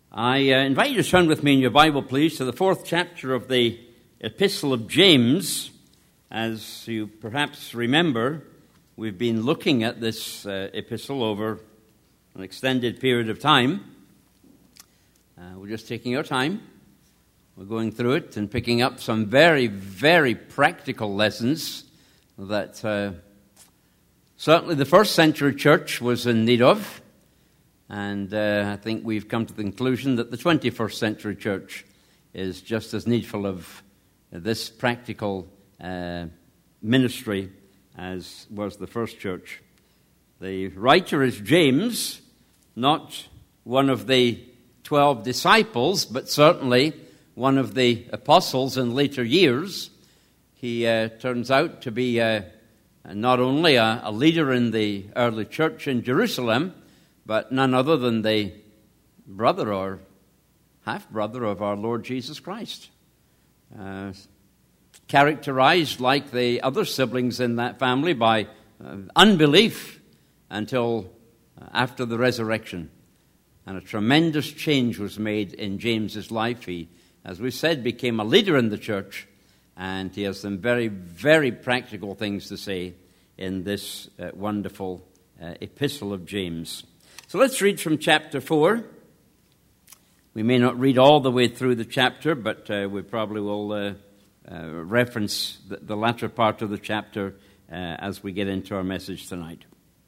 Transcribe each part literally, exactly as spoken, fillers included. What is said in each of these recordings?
I uh, invite you to turn with me in your Bible, please, to the fourth chapter of the Epistle of James. As you perhaps remember, we've been looking at this uh, epistle over an extended period of time. Uh, we're just taking our time. We're going through it and picking up some very, very practical lessons that uh, certainly the first century church was in need of. And uh, I think we've come to the conclusion that the twenty-first century church is just as needful of this practical uh, ministry as was the first church. The writer is James, not one of the twelve disciples, but certainly one of the apostles in later years. He uh, turns out to be uh, not only a, a leader in the early church in Jerusalem, but none other than the brother or half-brother of our Lord Jesus Christ. Uh, characterized, like the other siblings in that family, by uh, unbelief until after the resurrection. And a tremendous change was made in James's life. He, as we said, became a leader in the church, and he has some very, very practical things to say in this uh, wonderful uh, epistle of James. So let's read from chapter four. We may not read all the way through the chapter, but uh, we probably will uh, uh, reference the, the latter part of the chapter uh, as we get into our message tonight.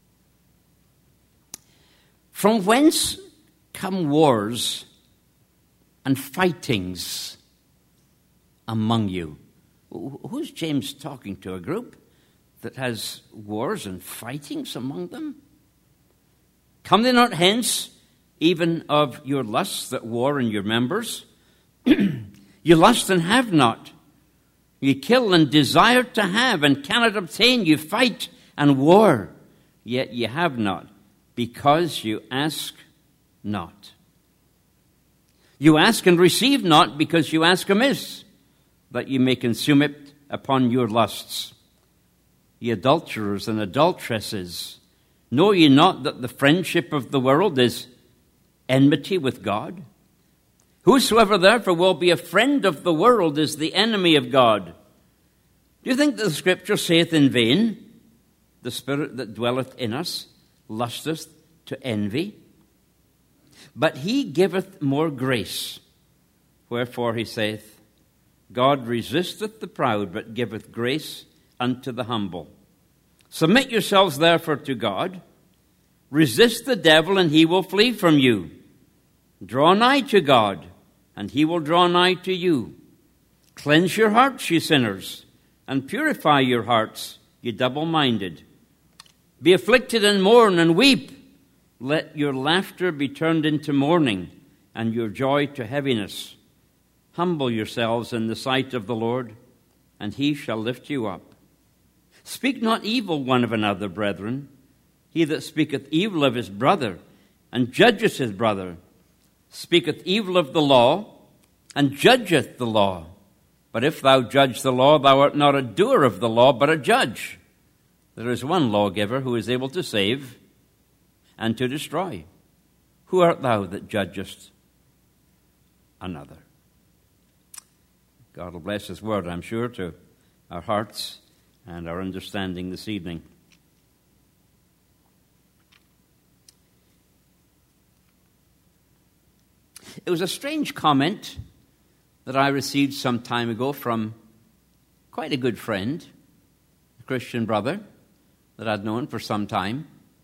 From whence come wars and fightings among you? Who's James talking to? A group that has wars and fightings among them? Come they not hence, even of your lusts that war in your members? You lust and have not. You kill and desire to have and cannot obtain. You fight and war, yet ye have not, because you ask not. You ask and receive not, because you ask amiss, that you may consume it upon your lusts. Ye adulterers and adulteresses, know ye not that the friendship of the world is enmity with God? Whosoever therefore will be a friend of the world is the enemy of God. Do you think that the Scripture saith in vain, the Spirit that dwelleth in us lusteth to envy? But he giveth more grace. Wherefore he saith, God resisteth the proud, but giveth grace unto the humble. Submit yourselves therefore to God. Resist the devil, and he will flee from you. Draw nigh to God, and he will draw nigh to you. Cleanse your hearts, ye sinners, and purify your hearts, ye double-minded. Be afflicted and mourn and weep. Let your laughter be turned into mourning, and your joy to heaviness. Humble yourselves in the sight of the Lord, and he shall lift you up. Speak not evil one of another, brethren. He that speaketh evil of his brother, and judgeth his brother, speaketh evil of the law, and judgeth the law. But if thou judge the law, thou art not a doer of the law, but a judge. There is one lawgiver who is able to save and to destroy. Who art thou that judgest another? God will bless his word, I'm sure, to our hearts and our understanding this evening. It was a strange comment that I received some time ago from quite a good friend, a Christian brother that I'd known for some time.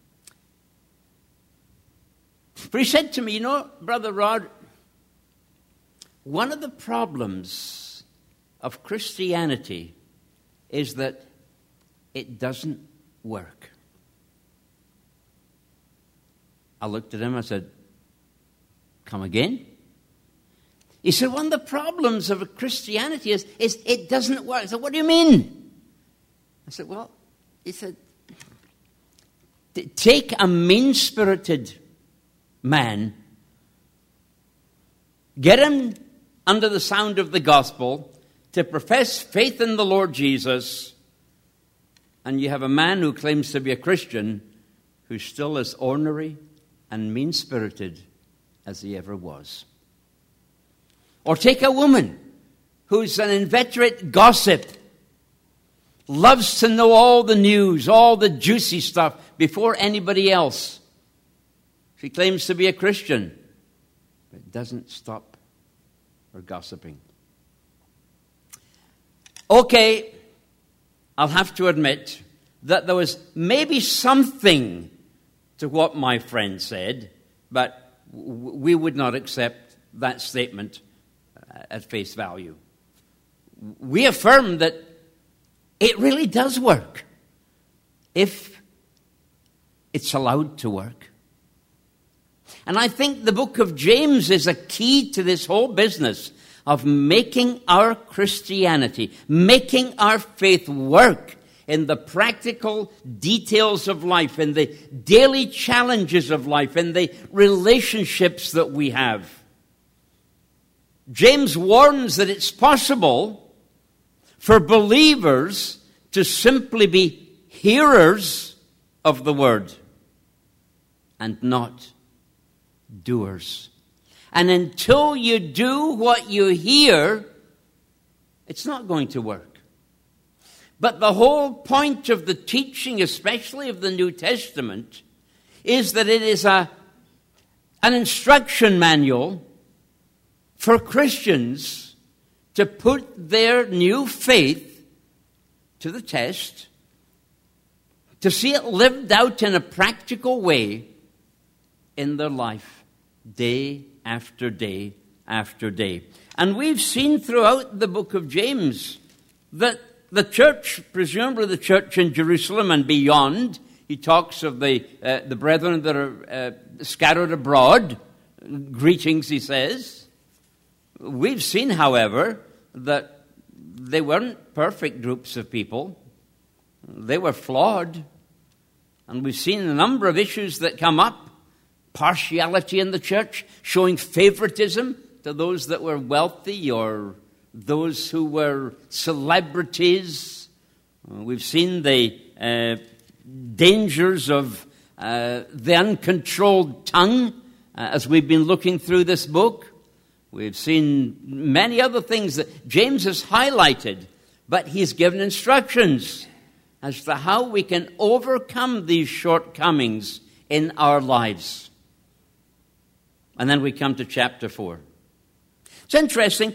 For he said to me, you know, Brother Rod, one of the problems of Christianity is that it doesn't work. I looked at him, I said, come again? He said, one of the problems of Christianity is, is it doesn't work. I said, what do you mean? I said, well, he said, take a mean-spirited man, get him under the sound of the gospel to profess faith in the Lord Jesus, and you have a man who claims to be a Christian who still is ornery and mean-spirited as he ever was. Or take a woman who's an inveterate gossip, loves to know all the news, all the juicy stuff before anybody else. She claims to be a Christian, but doesn't stop her gossiping. Okay, I'll have to admit that there was maybe something to what my friend said, but we would not accept that statement at face value. We affirm that it really does work if it's allowed to work. And I think the book of James is a key to this whole business of making our Christianity, making our faith work in the practical details of life, in the daily challenges of life, in the relationships that we have. James warns that it's possible for believers to simply be hearers of the word and not doers. And until you do what you hear, it's not going to work. But the whole point of the teaching, especially of the New Testament, is that it is a, an instruction manual for Christians to put their new faith to the test, to see it lived out in a practical way in their life, day after day after day. And we've seen throughout the book of James that the church, presumably the church in Jerusalem and beyond, he talks of the uh, the brethren that are uh, scattered abroad. Greetings, he says. We've seen, however, that they weren't perfect groups of people. They were flawed. And we've seen a number of issues that come up. Partiality in the church, showing favoritism to those that were wealthy or those who were celebrities. We've seen the uh, dangers of uh, the uncontrolled tongue uh, as we've been looking through this book. We've seen many other things that James has highlighted, but he's given instructions as to how we can overcome these shortcomings in our lives. And then we come to chapter four. It's interesting.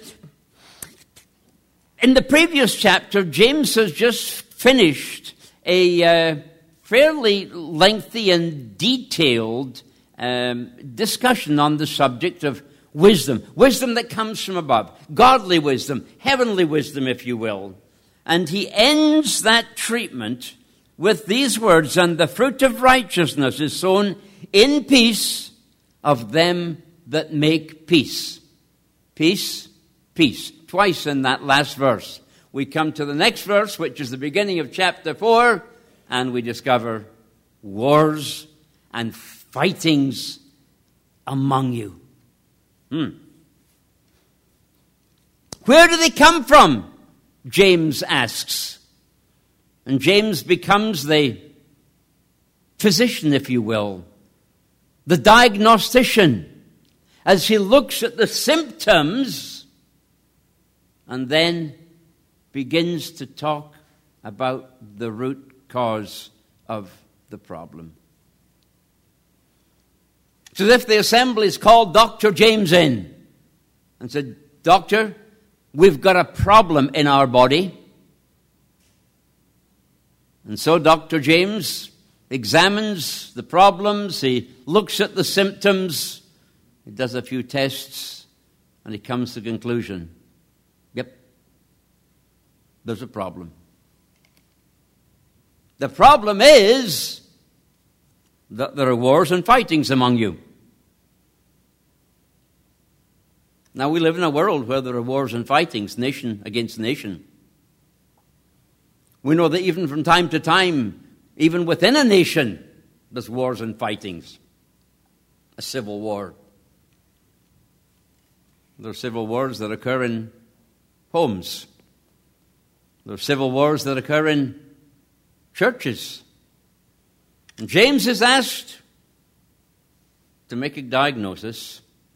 In the previous chapter, James has just finished a uh, fairly lengthy and detailed um, discussion on the subject of wisdom. Wisdom that comes from above. Godly wisdom. Heavenly wisdom, if you will. And he ends that treatment with these words, "And the fruit of righteousness is sown in peace of them that make peace." Peace, peace. Twice in that last verse. We come to the next verse, which is the beginning of chapter four, and we discover wars and fightings among you. Hmm. Where do they come from? James asks. And James becomes the physician, if you will, the diagnostician, as he looks at the symptoms and then begins to talk about the root cause of the problem. It's as if the assembly's called Doctor James in and said, "Doctor, we've got a problem in our body." And so Doctor James examines the problems, he looks at the symptoms, he does a few tests, and he comes to the conclusion, yep, there's a problem. The problem is that there are wars and fightings among you. Now, we live in a world where there are wars and fightings, nation against nation. We know that even from time to time, even within a nation, there's wars and fightings. A civil war. There are civil wars that occur in homes. There are civil wars that occur in churches. And James is asked to make a diagnosis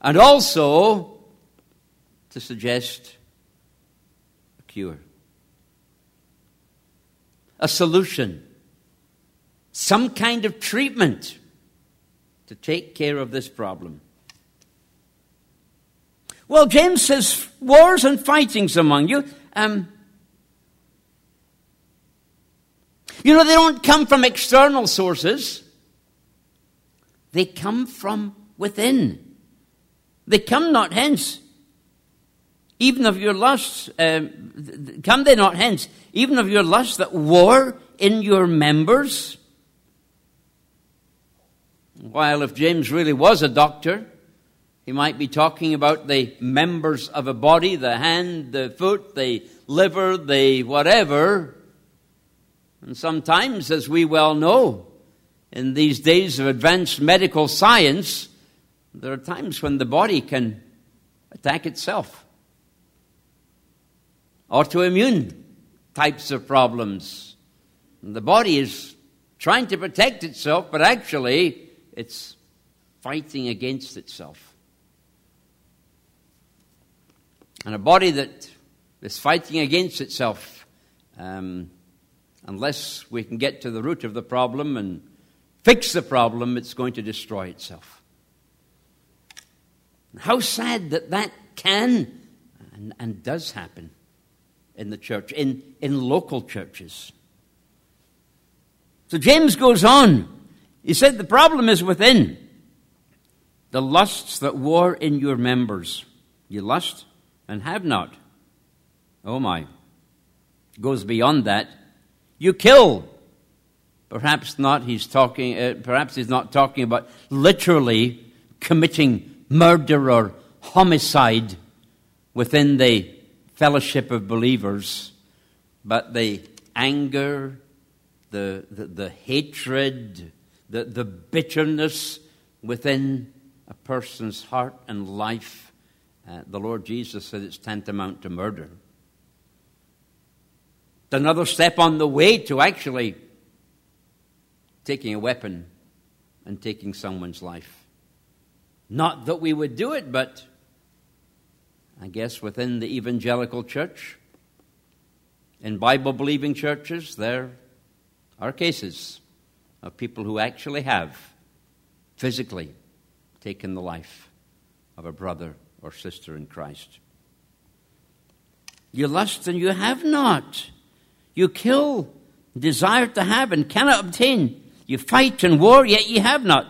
and also to suggest a cure, a solution, some kind of treatment to take care of this problem. Well, James says, wars and fightings among you. Um, you know, they don't come from external sources. They come from within. They come not hence, even of your lusts. Um, come they not hence, even of your lusts that war in your members. While if James really was a doctor, he might be talking about the members of a body, the hand, the foot, the liver, the whatever. And sometimes, as we well know, in these days of advanced medical science, there are times when the body can attack itself. Autoimmune types of problems. And the body is trying to protect itself, but actually it's fighting against itself. And a body that is fighting against itself, um, unless we can get to the root of the problem and fix the problem, it's going to destroy itself. How sad that that can and, and does happen in the church, in, in local churches. So James goes on. He said the problem is within. The lusts that war in your members. You lust and have not. Oh my. Goes beyond that. You kill. Perhaps not he's talking uh, perhaps he's not talking about literally committing murder or homicide within the fellowship of believers, but the anger, the the, the hatred, the, the bitterness within a person's heart and life. Uh, the Lord Jesus said it's tantamount to murder. It's another step on the way to actually taking a weapon and taking someone's life. Not that we would do it, but I guess within the evangelical church, in Bible-believing churches, there are cases of people who actually have physically taken the life of a brother or sister in Christ. You lust and you have not. You kill, desire to have and cannot obtain. You fight and war, yet ye have not,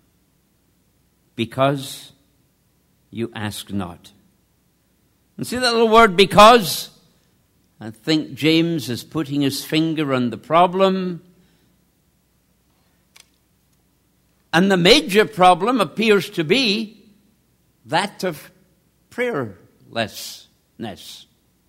because you ask not. And see that little word, because? I think James is putting his finger on the problem. And the major problem appears to be that of prayerlessness.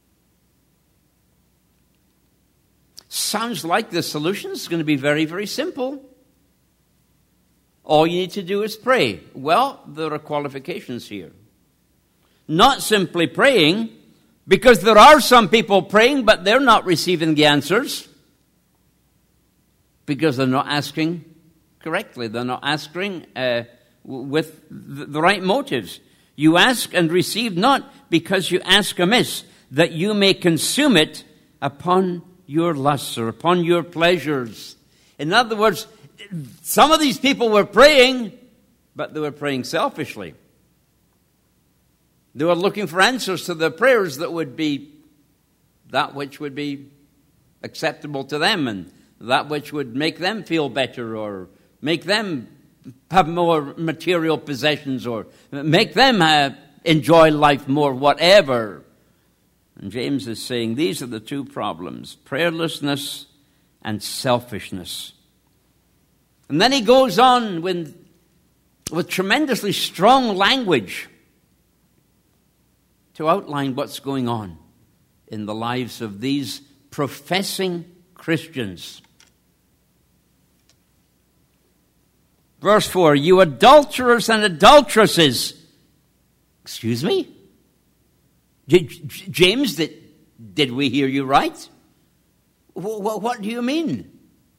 Sounds like the solution is going to be very, very simple. All you need to do is pray. Well, there are qualifications here. Not simply praying, because there are some people praying, but they're not receiving the answers because they're not asking correctly. They're not asking uh, with the right motives. You ask and receive not because you ask amiss, that you may consume it upon your lusts or upon your pleasures. In other words, some of these people were praying, but they were praying selfishly. They were looking for answers to their prayers that would be that which would be acceptable to them and that which would make them feel better or make them have more material possessions or make them uh, enjoy life more, whatever. And James is saying these are the two problems, prayerlessness and selfishness. And then he goes on with, with tremendously strong language to outline what's going on in the lives of these professing Christians. Verse four, you adulterers and adulteresses. Excuse me? J- J- James, did, did we hear you right? W- w- what do you mean?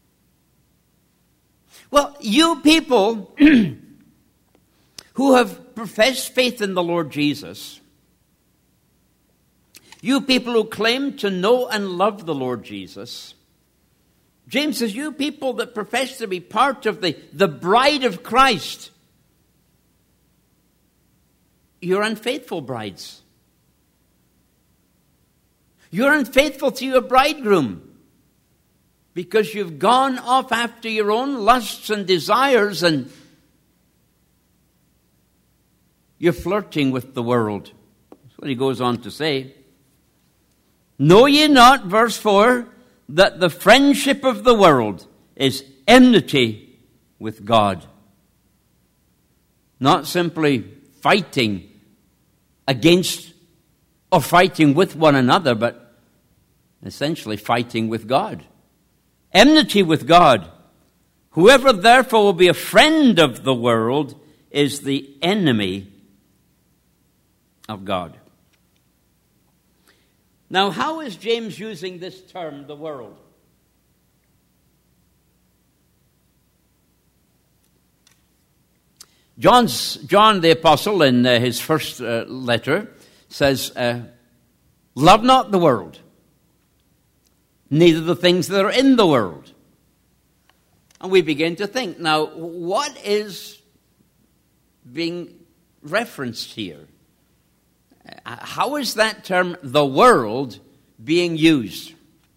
Well, you people who have profess faith in the Lord Jesus, you people who claim to know and love the Lord Jesus, James says, you people that profess to be part of the, the bride of Christ, you're unfaithful brides. You're unfaithful to your bridegroom because you've gone off after your own lusts and desires and you're flirting with the world. That's what he goes on to say. Know ye not, verse four, that the friendship of the world is enmity with God. Not simply fighting against or fighting with one another, but essentially fighting with God. Enmity with God. Whoever therefore will be a friend of the world is the enemy of God. Now, how is James using this term, the world? John's, John the Apostle, in uh, his first uh, letter, says, uh, love not the world, neither the things that are in the world. And we begin to think, now, what is being referenced here? How is that term, the world, being used?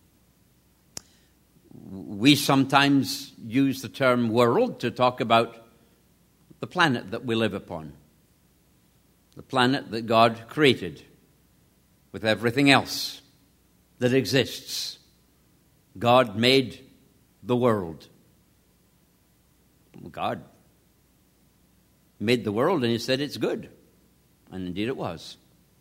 We sometimes use the term world to talk about the planet that we live upon. The planet that God created with everything else that exists. God made the world. God made the world and he said it's good. And indeed it was.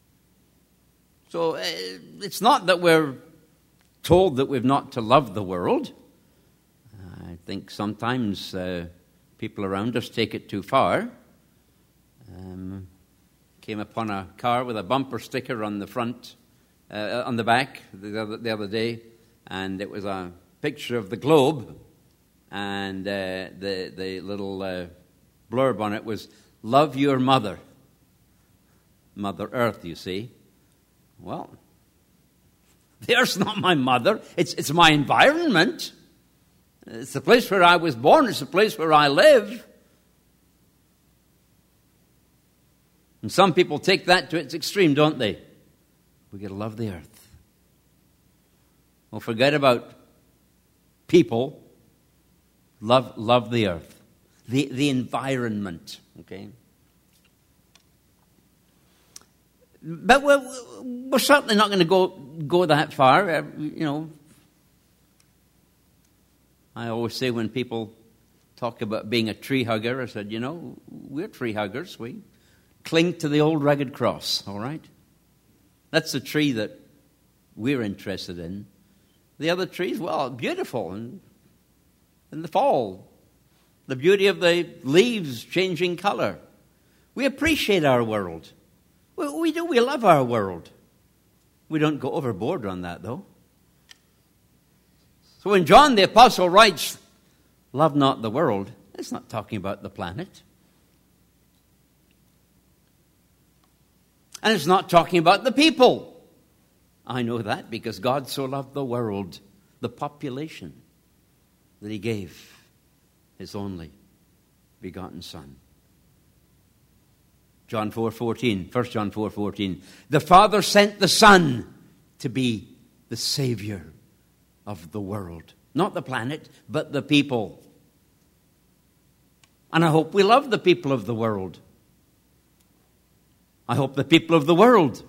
So uh, it's not that we're told that we've not to love the world. I think sometimes uh, people around us take it too far. Um, came upon a car with a bumper sticker on the front, uh, on the back the other, the other day, and it was a picture of the globe, and uh, the, the little uh, blurb on it was, love your mother. Mother Earth, you see. Well, there's not my mother. It's, it's my environment. It's the place where I was born. It's the place where I live. And some people take that to its extreme, don't they? We got to love the earth. Well, forget about people. Love, love the earth. The, the environment, okay? But we're, we're certainly not going to go go that far. Uh, you know, I always say when people talk about being a tree hugger, I said, you know, we're tree huggers. We cling to the old rugged cross, all right? That's the tree that we're interested in. The other trees, well, beautiful. And in the fall, the beauty of the leaves changing color. We appreciate our world. We do. We love our world. We don't go overboard on that, though. So when John the Apostle writes, love not the world, it's not talking about the planet. And it's not talking about the people. I know that because God so loved the world, the population, that he gave his only begotten Son. John four fourteen, First John four fourteen. The Father sent the Son to be the Savior of the world. Not the planet, but the people. And I hope we love the people of the world. I hope the people of the world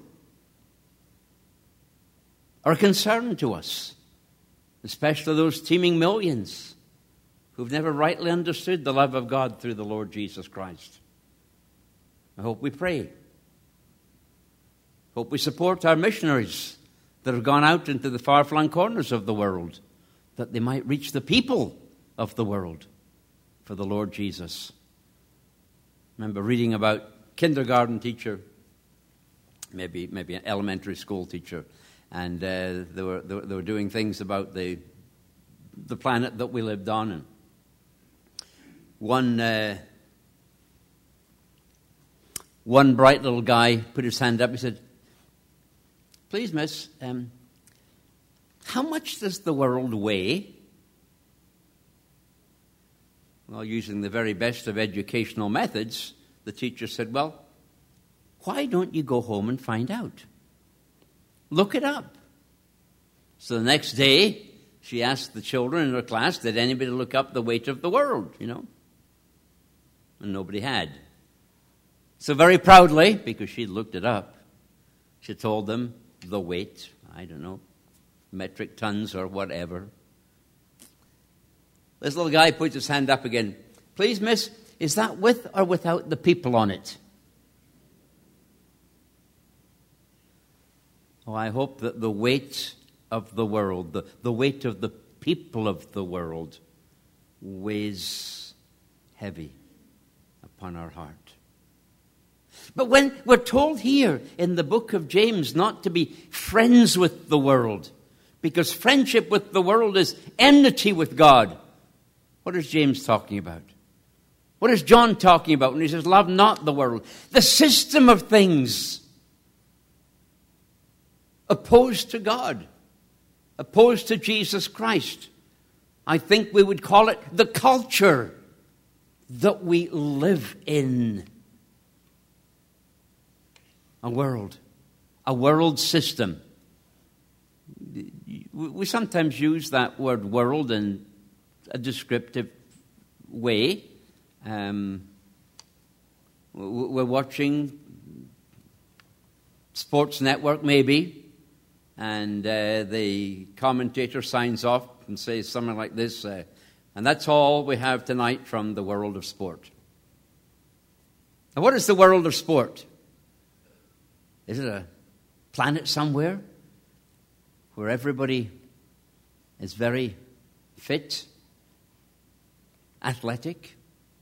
are a concern to us, especially those teeming millions who've never rightly understood the love of God through the Lord Jesus Christ. I hope we pray. Hope we support our missionaries that have gone out into the far-flung corners of the world, that they might reach the people of the world for the Lord Jesus. I remember reading about a kindergarten teacher, maybe maybe an elementary school teacher, and uh, they were they were they were doing things about the the planet that we lived on. And one. Uh, One bright little guy put his hand up. He said, "Please, miss, um, how much does the world weigh?" Well, using the very best of educational methods, the teacher said, "Well, why don't you go home and find out? Look it up." So the next day, she asked the children in her class, did anybody look up the weight of the world, you know? And nobody had. So very proudly, because she'd looked it up, she told them the weight, I don't know, metric tons or whatever. This little guy puts his hand up again. "Please, miss, is that with or without the people on it?" Oh, I hope that the weight of the world, the, the weight of the people of the world, weighs heavy upon our heart. But when we're told here in the book of James not to be friends with the world, because friendship with the world is enmity with God, what is James talking about? What is John talking about when he says, "Love not the world"? The system of things opposed to God, opposed to Jesus Christ. I think we would call it the culture that we live in. A world, a world system. We sometimes use that word world in a descriptive way. Um, we're watching Sports Network maybe, and uh, the commentator signs off and says something like this, uh, and that's all we have tonight from the world of sport. Now, what is the world of sport? Is it a planet somewhere where everybody is very fit, athletic,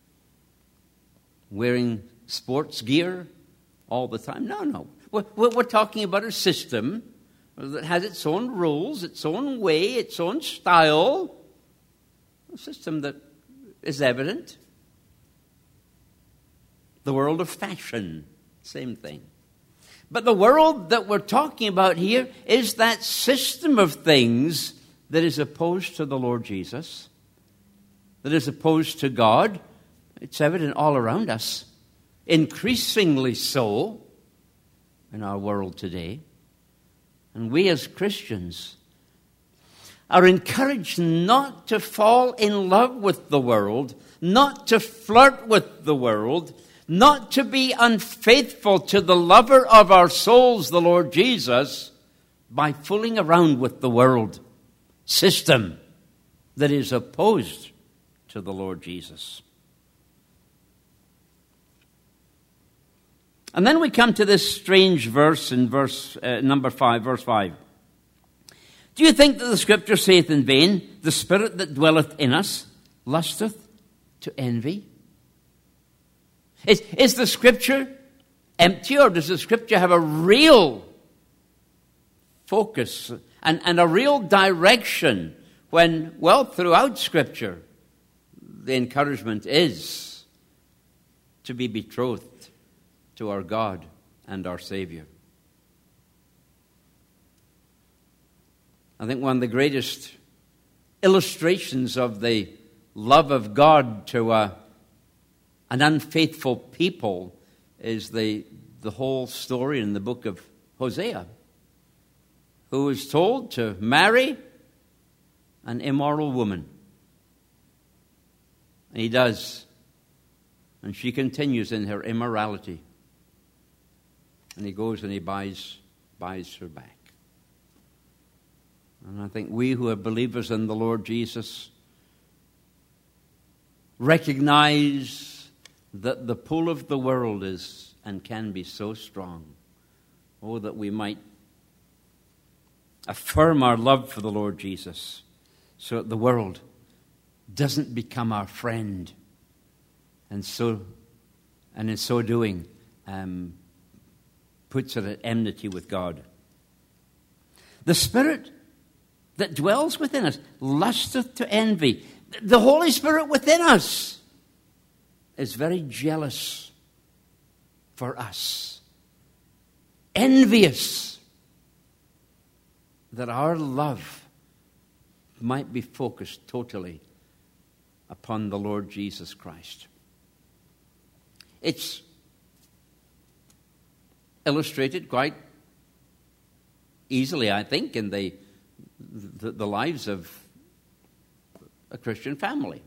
wearing sports gear all the time? No, no. We're, we're talking about a system that has its own rules, its own way, its own style. A system that is evident. The world of fashion, same thing. But the world that we're talking about here is that system of things that is opposed to the Lord Jesus, that is opposed to God. It's evident all around us, increasingly so in our world today. And we as Christians are encouraged not to fall in love with the world, not to flirt with the world, not to be unfaithful to the lover of our souls, the Lord Jesus, by fooling around with the world system that is opposed to the Lord Jesus. And then we come to this strange verse in verse uh, number five, verse five. Do you think that the Scripture saith in vain, the Spirit that dwelleth in us lusteth to envy? Is, is the Scripture empty, or does the Scripture have a real focus and, and a real direction when, well, throughout Scripture, the encouragement is to be betrothed to our God and our Savior? I think one of the greatest illustrations of the love of God to a An unfaithful people is the, the whole story in the book of Hosea, who is told to marry an immoral woman. And he does. And she continues in her immorality. And he goes and he buys, buys her back. And I think we who are believers in the Lord Jesus recognize that the pull of the world is and can be so strong. Oh, that we might affirm our love for the Lord Jesus so that the world doesn't become our friend, and so and in so doing um, puts it at enmity with God. The Spirit that dwells within us lusteth to envy. The Holy Spirit within us is very jealous for us, envious that our love might be focused totally upon the Lord Jesus Christ. It's illustrated quite easily, I think, in the, the, the lives of a Christian family.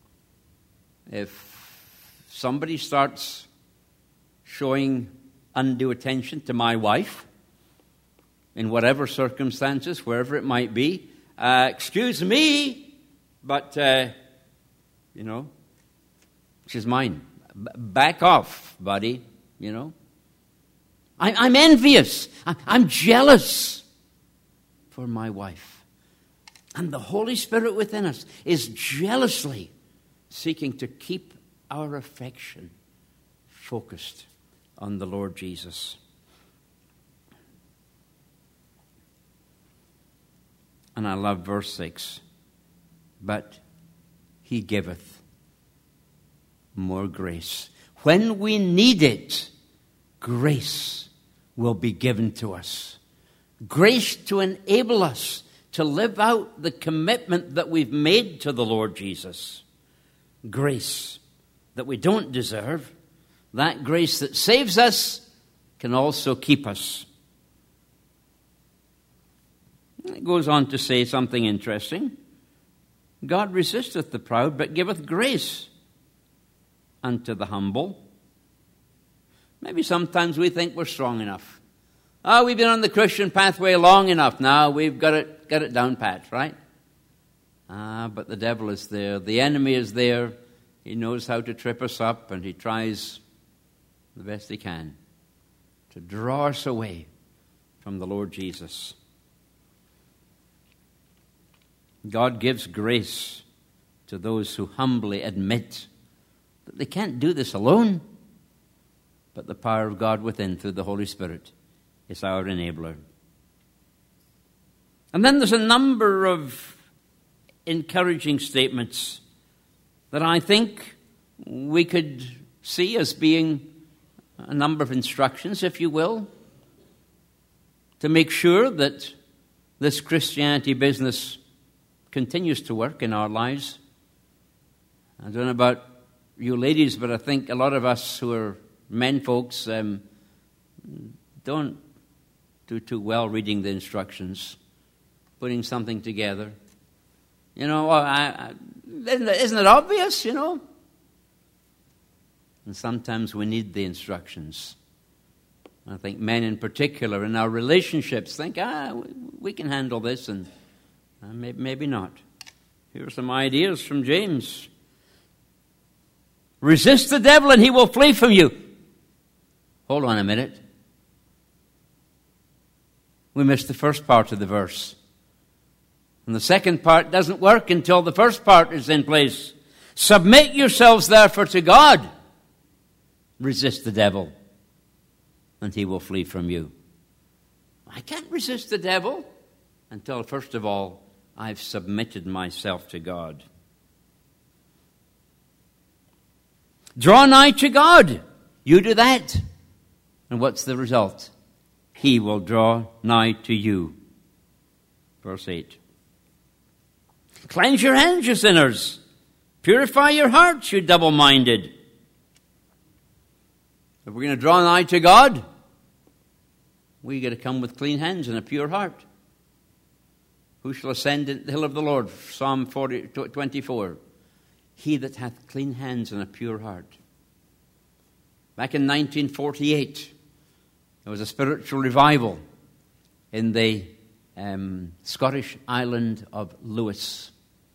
If somebody starts showing undue attention to my wife, in whatever circumstances, wherever it might be, uh, excuse me, but, uh, you know, she's mine. B- back off, buddy, you know. I- I'm envious. I- I'm jealous for my wife. And the Holy Spirit within us is jealously seeking to keep our affection focused on the Lord Jesus. And I love verse six. But he giveth more grace. When we need it, grace will be given to us. Grace to enable us to live out the commitment that we've made to the Lord Jesus. Grace that we don't deserve. That grace that saves us can also keep us. It goes on to say something interesting. God resisteth the proud, but giveth grace unto the humble. Maybe sometimes we think we're strong enough. Oh, we've been on the Christian pathway long enough now. We've got it, got it down pat, right? Ah, but the devil is there. The enemy is there. He knows how to trip us up, and he tries the best he can to draw us away from the Lord Jesus. God gives grace to those who humbly admit that they can't do this alone, but the power of God within through the Holy Spirit is our enabler. And then there's a number of encouraging statements that I think we could see as being a number of instructions, if you will, to make sure that this Christianity business continues to work in our lives. I don't know about you ladies, but I think a lot of us who are men folks um, don't do too well reading the instructions, putting something together. You know, I, I, isn't, it, isn't it obvious, you know? And sometimes we need the instructions. I think men in particular in our relationships think, ah, we can handle this, and uh, maybe, maybe not. Here are some ideas from James. Resist the devil and he will flee from you. Hold on a minute. We missed the first part of the verse. And the second part doesn't work until the first part is in place. Submit yourselves therefore to God. Resist the devil, and he will flee from you. I can't resist the devil until, first of all, I've submitted myself to God. Draw nigh to God. You do that. And what's the result? He will draw nigh to you. Verse eight. Cleanse your hands, you sinners. Purify your hearts, you double-minded. If we're going to draw nigh to God, we got to come with clean hands and a pure heart. Who shall ascend into the hill of the Lord? Psalm forty, twenty-four. He that hath clean hands and a pure heart. Back in nineteen forty-eight, there was a spiritual revival in the um, Scottish island of Lewis.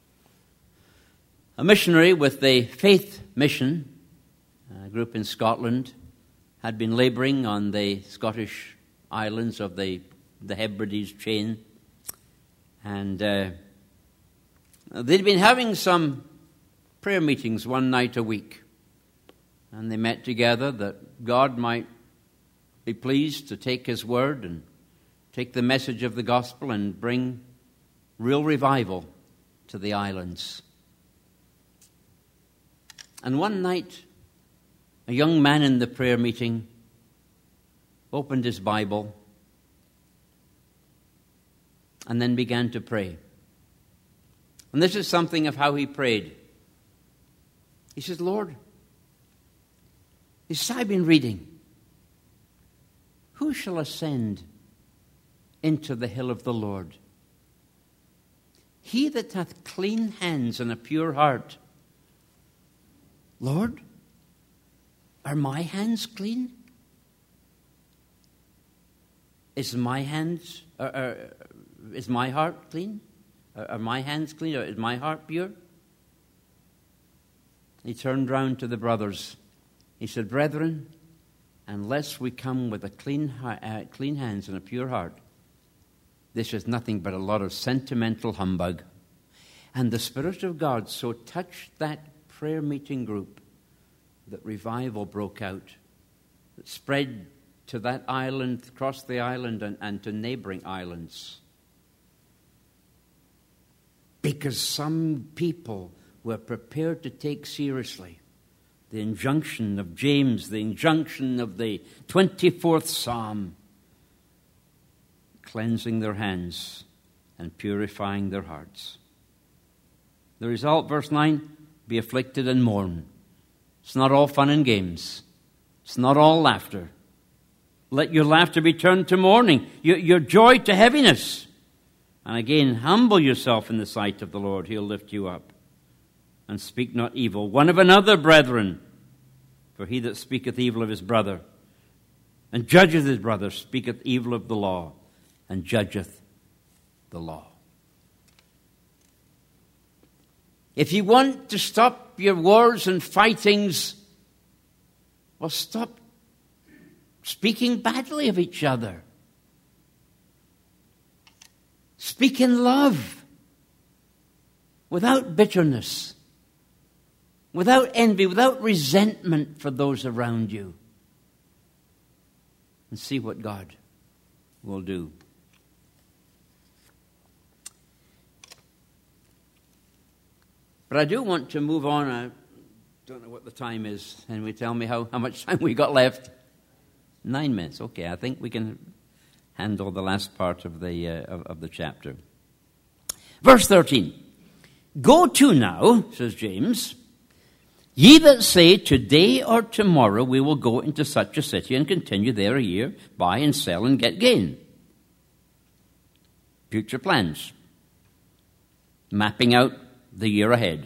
A missionary with the Faith Mission, a group in Scotland, had been labouring on the Scottish islands of the, the Hebrides chain. And uh, they'd been having some prayer meetings one night a week. And they met together that God might be pleased to take his word and take the message of the gospel and bring real revival to the islands. And one night, a young man in the prayer meeting opened his Bible, and then began to pray. And this is something of how he prayed. He says, Lord, he says, I've been reading. Who shall ascend into the hill of the Lord? He that hath clean hands and a pure heart. Lord, are my hands clean? Is my hands, uh, uh, is my heart clean? Uh, are my hands clean? Or is my heart pure? He turned round to the brothers. He said, Brethren, unless we come with a clean, uh, clean hands and a pure heart, this is nothing but a lot of sentimental humbug. And the Spirit of God so touched that prayer meeting group that revival broke out, that spread to that island, across the island, and, and to neighboring islands. Because some people were prepared to take seriously the injunction of James, the injunction of the twenty-fourth Psalm, cleansing their hands and purifying their hearts. The result, verse nine, be afflicted and mourn. It's not all fun and games. It's not all laughter. Let your laughter be turned to mourning, your, your joy to heaviness. And again, humble yourself in the sight of the Lord. He'll lift you up. And speak not evil one of another, brethren. For he that speaketh evil of his brother and judgeth his brother speaketh evil of the law and judgeth the law. If you want to stop your wars and fightings, well, stop speaking badly of each other. Speak in love, without bitterness, without envy, without resentment for those around you. And see what God will do. But I do want to move on. I don't know what the time is. Can we tell me how, how much time we got left? Nine minutes. Okay, I think we can handle the last part of the uh, of, of the chapter. Verse thirteen. Go to now, says James, ye that say, today or tomorrow we will go into such a city and continue there a year, buy and sell and get gain. Future plans. Mapping out the year ahead.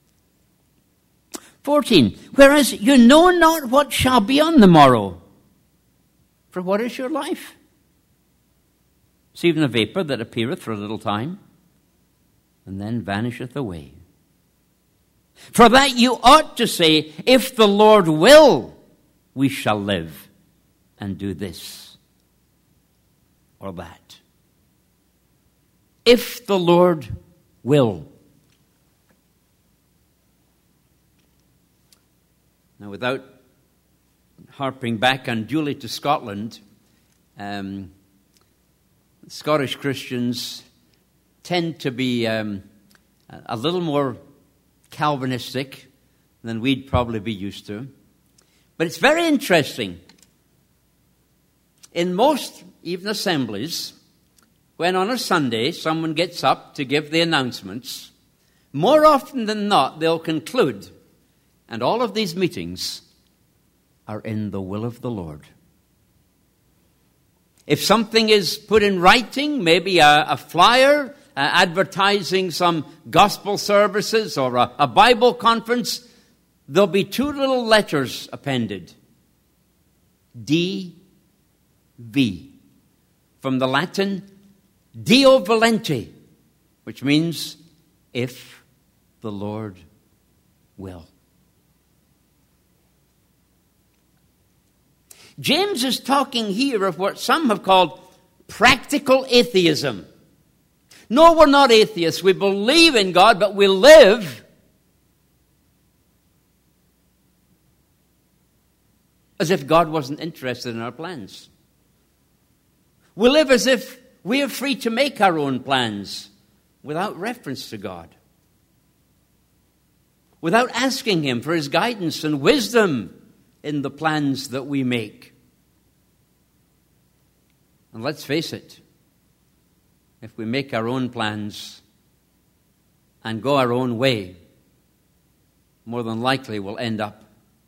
fourteen. Whereas you know not what shall be on the morrow. For what is your life? It's even a vapor that appeareth for a little time, and then vanisheth away. For that you ought to say, if the Lord will, we shall live and do this or that. If the Lord will. Now, without harping back unduly to Scotland, um, Scottish Christians tend to be um, a little more Calvinistic than we'd probably be used to. But it's very interesting. In most, even assemblies, when on a Sunday someone gets up to give the announcements, more often than not they'll conclude, and all of these meetings are in the will of the Lord. If something is put in writing, maybe a, a flyer uh, advertising some gospel services or a, a Bible conference, there'll be two little letters appended. D V. From the Latin, Deo volente, which means, if the Lord will. James is talking here of what some have called practical atheism. No, we're not atheists. We believe in God, but we live as if God wasn't interested in our plans. We live as if we are free to make our own plans without reference to God, without asking Him for His guidance and wisdom in the plans that we make. And let's face it, if we make our own plans and go our own way, more than likely we'll end up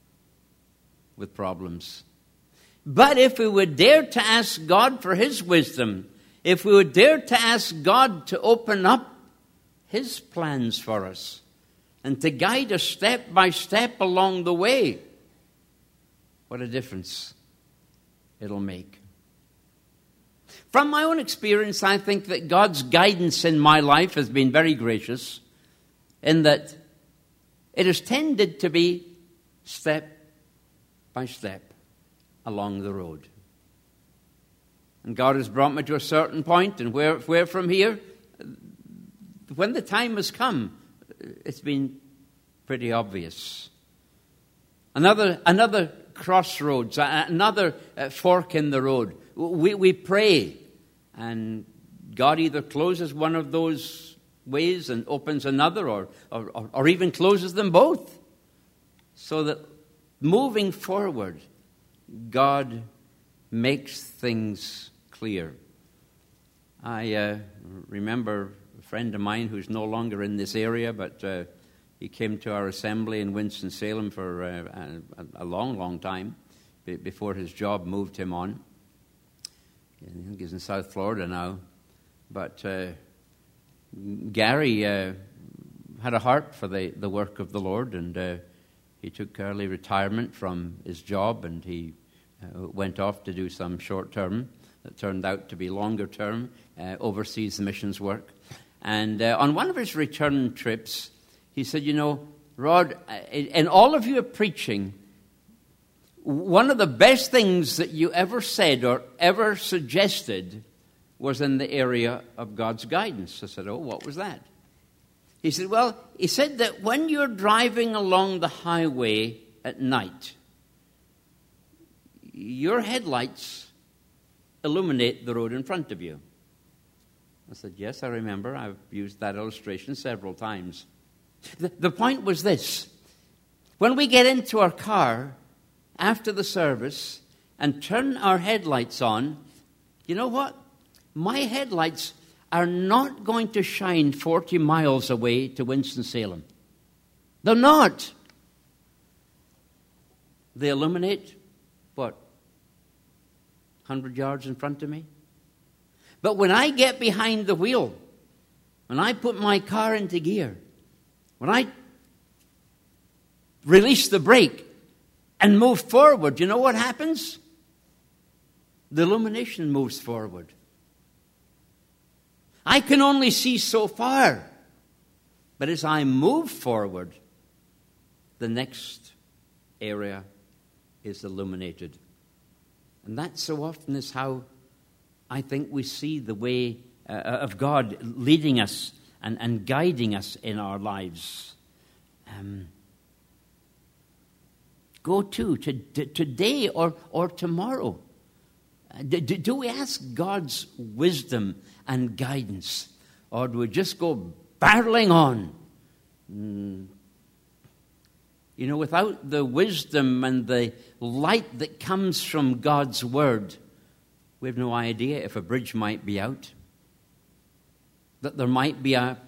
with problems. But if we would dare to ask God for His wisdom, if we would dare to ask God to open up His plans for us and to guide us step by step along the way, what a difference it'll make. From my own experience, I think that God's guidance in my life has been very gracious in that it has tended to be step by step along the road. And God has brought me to a certain point, and where, where from here, when the time has come, it's been pretty obvious. Another, another crossroads, another fork in the road. We, we pray, and God either closes one of those ways and opens another, or, or, or even closes them both, so that moving forward, God makes things clear. I uh, remember a friend of mine who's no longer in this area, but uh, he came to our assembly in Winston-Salem for uh, a, a long, long time before his job moved him on. I think he's in South Florida now. But uh, Gary uh, had a heart for the, the work of the Lord, and uh, he took early retirement from his job, and he uh, went off to do some short-term that turned out to be longer-term uh, overseas missions work. And uh, on one of his return trips, he said, you know, Rod, in all of your preaching, one of the best things that you ever said or ever suggested was in the area of God's guidance. I said, oh, what was that? He said, well, he said that when you're driving along the highway at night, your headlights illuminate the road in front of you. I said, yes, I remember. I've used that illustration several times. The, the point was this. When we get into our car after the service and turn our headlights on, you know what? My headlights are not going to shine forty miles away to Winston-Salem. They're not. They illuminate, what, one hundred yards in front of me? But when I get behind the wheel, when I put my car into gear, when I release the brake and move forward, you know what happens? The illumination moves forward. I can only see so far. But as I move forward, the next area is illuminated. And that so often is how I think we see the way uh, of God leading us and, and guiding us in our lives. Um, go to, to, to today or, or tomorrow. Uh, do, do we ask God's wisdom and guidance? Or do we just go barreling on? Mm. You know, without the wisdom and the light that comes from God's Word, we have no idea if a bridge might be out, that there might be a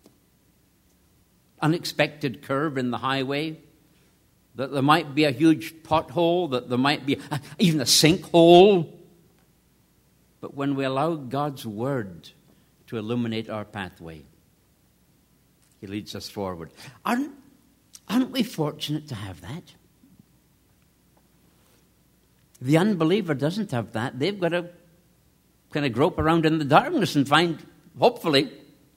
unexpected curve in the highway, that there might be a huge pothole, that there might be a, even a sinkhole. But when we allow God's Word to illuminate our pathway, He leads us forward. Aren't, aren't we fortunate to have that? The unbeliever doesn't have that. They've got to kind of grope around in the darkness and find, hopefully,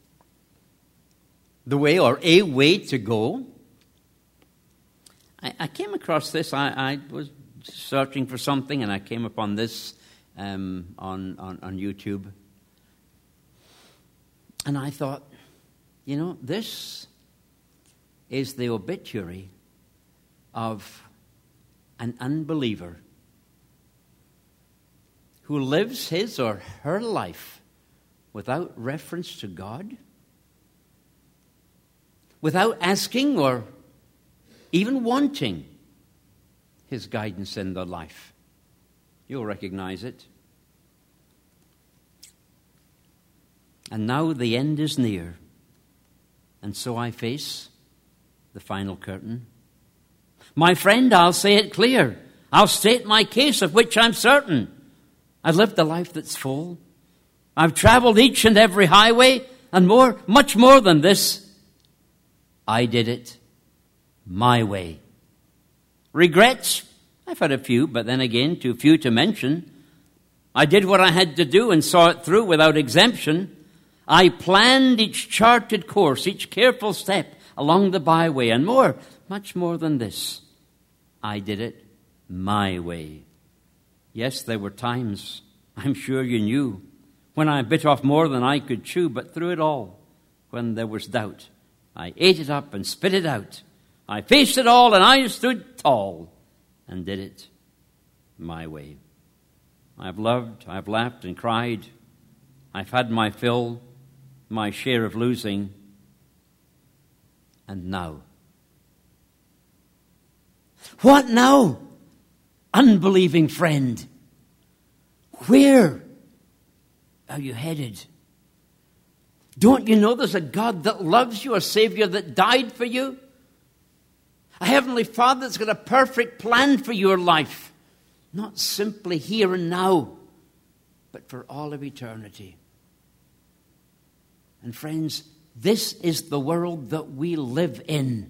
the way or a way to go. I, I came across this. I, I was searching for something, and I came upon this um, on, on, on YouTube. And I thought, you know, this is the obituary of an unbeliever who lives his or her life without reference to God, without asking or even wanting His guidance in their life. You'll recognize it. And now the end is near. And so I face the final curtain. My friend, I'll say it clear. I'll state my case, of which I'm certain. I've lived a life that's full. I've traveled each and every highway, and more, much more than this. I did it my way. Regrets? I've had a few, but then again, too few to mention. I did what I had to do and saw it through without exemption. I planned each charted course, each careful step along the byway, and more, much more than this. I did it my way. Yes, there were times, I'm sure you knew, when I bit off more than I could chew, but through it all, when there was doubt, I ate it up and spit it out. I faced it all, and I stood tall and did it my way. I've loved, I've laughed and cried. I've had my fill, my share of losing. And now? What now, unbelieving friend? Where are you headed? Don't you know there's a God that loves you, a Savior that died for you? A Heavenly Father that's got a perfect plan for your life. Not simply here and now, but for all of eternity. And friends, this is the world that we live in.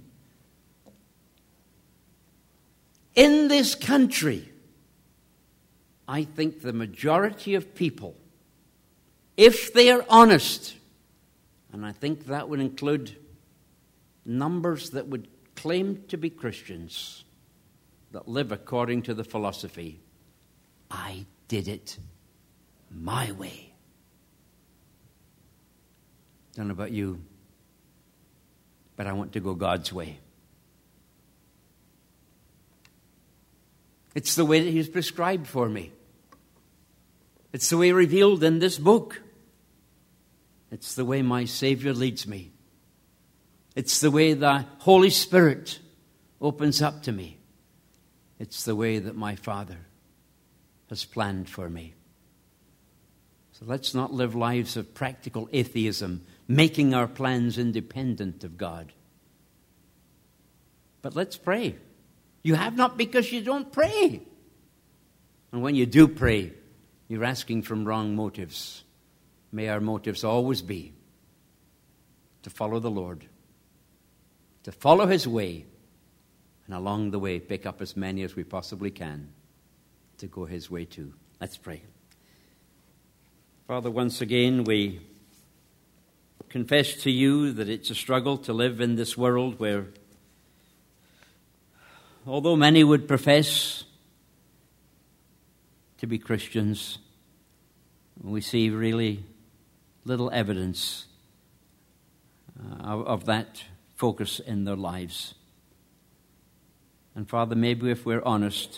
In this country, I think the majority of people, if they are honest, and I think that would include numbers that would claim to be Christians, that live according to the philosophy, I did it my way. Don't know about you, but I want to go God's way. It's the way that He's prescribed for me. It's the way revealed in this book. It's the way my Savior leads me. It's the way the Holy Spirit opens up to me. It's the way that my Father has planned for me. So let's not live lives of practical atheism, making our plans independent of God. But let's pray. You have not because you don't pray. And when you do pray, you're asking from wrong motives. May our motives always be to follow the Lord, to follow His way, and along the way pick up as many as we possibly can to go His way too. Let's pray. Father, once again we confess to You that it's a struggle to live in this world where, although many would profess to be Christians, we see really little evidence uh, of, of that focus in their lives. And Father, maybe if we're honest,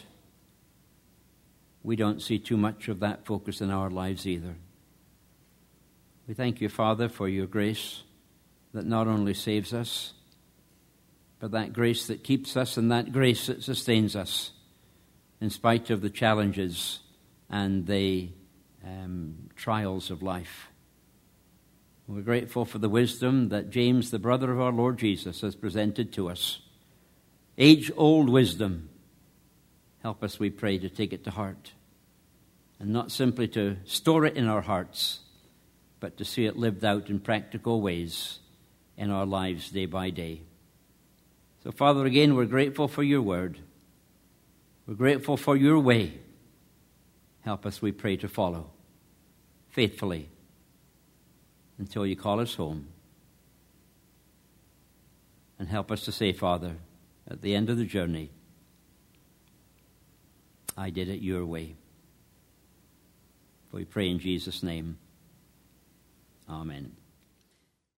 we don't see too much of that focus in our lives either. We thank You, Father, for Your grace that not only saves us, but that grace that keeps us and that grace that sustains us in spite of the challenges and the um, trials of life. We're grateful for the wisdom that James, the brother of our Lord Jesus, has presented to us. Age-old wisdom. Help us, we pray, to take it to heart and not simply to store it in our hearts, but to see it lived out in practical ways in our lives day by day. So, Father, again, we're grateful for Your word. We're grateful for Your way. Help us, we pray, to follow faithfully until You call us home. And help us to say, Father, at the end of the journey, I did it Your way. For we pray in Jesus' name. Amen.